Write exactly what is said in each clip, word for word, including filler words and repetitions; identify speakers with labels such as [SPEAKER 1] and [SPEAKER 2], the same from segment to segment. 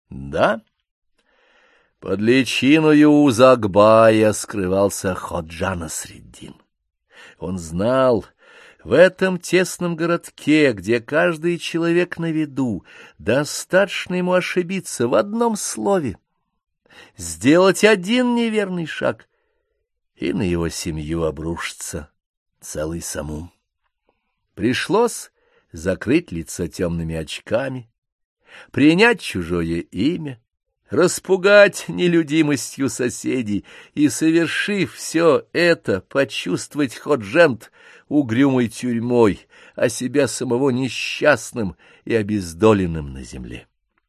[SPEAKER 1] Да, под личиною Узакбая скрывался Ходжа Насреддин. Он знал, в этом тесном городке, где каждый человек на виду, достаточно ему ошибиться в одном слове, сделать один неверный шаг, и на его семью обрушится целый самум. Пришлось закрыть лицо темными очками, принять чужое имя, распугать нелюдимостью соседей и, совершив все это, почувствовать Ходжент угрюмой тюрьмой, а себя самого несчастным и обездоленным на земле.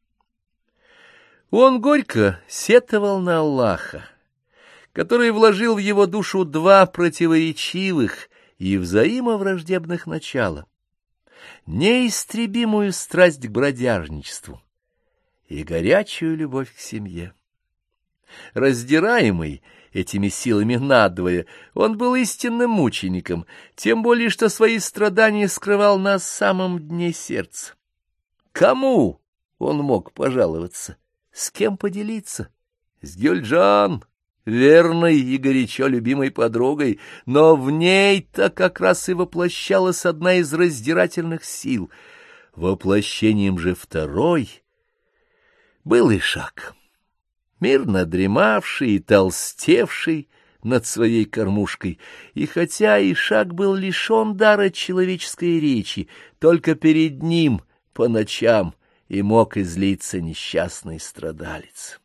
[SPEAKER 1] Он горько сетовал на Аллаха, который вложил в его душу два противоречивых и взаимовраждебных начала: неистребимую страсть к бродяжничеству и горячую любовь к семье. Раздираемый этими силами надвое, он был истинным мучеником, тем более что свои страдания скрывал на самом дне сердца. Кому он мог пожаловаться? С кем поделиться? С Гюльджан, верной и горячо любимой подругой, но в ней-то как раз и воплощалась одна из раздирательных сил. Воплощением же второй был Ишак, мирно дремавший и толстевший над своей кормушкой, и хотя Ишак был лишен дара человеческой речи, только перед ним по ночам и мог излиться несчастный страдалец.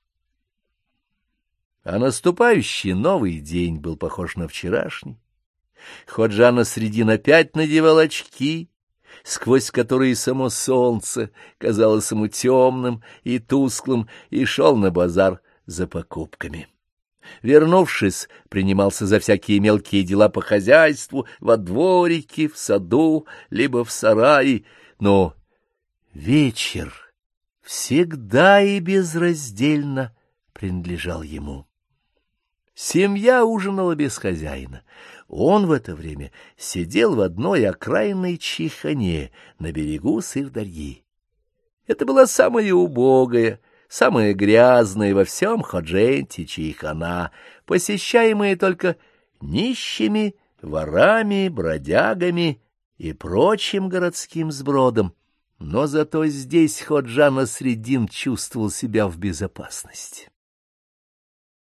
[SPEAKER 1] А наступающий новый день был похож на вчерашний. Ходжа Насреддин опять надевал очки, сквозь которые само солнце казалось ему темным и тусклым, и шел на базар за покупками. Вернувшись, принимался за всякие мелкие дела по хозяйству, во дворике, в саду, либо в сарае, но вечер всегда и безраздельно принадлежал ему. Семья ужинала без хозяина. Он в это время сидел в одной окраинной чайхане на берегу Сырдарьи. Это была самая убогая, самая грязная во всем Ходженте чайхана, посещаемая только нищими, ворами, бродягами и прочим городским сбродом. Но зато здесь Ходжа Насреддин чувствовал себя в безопасности.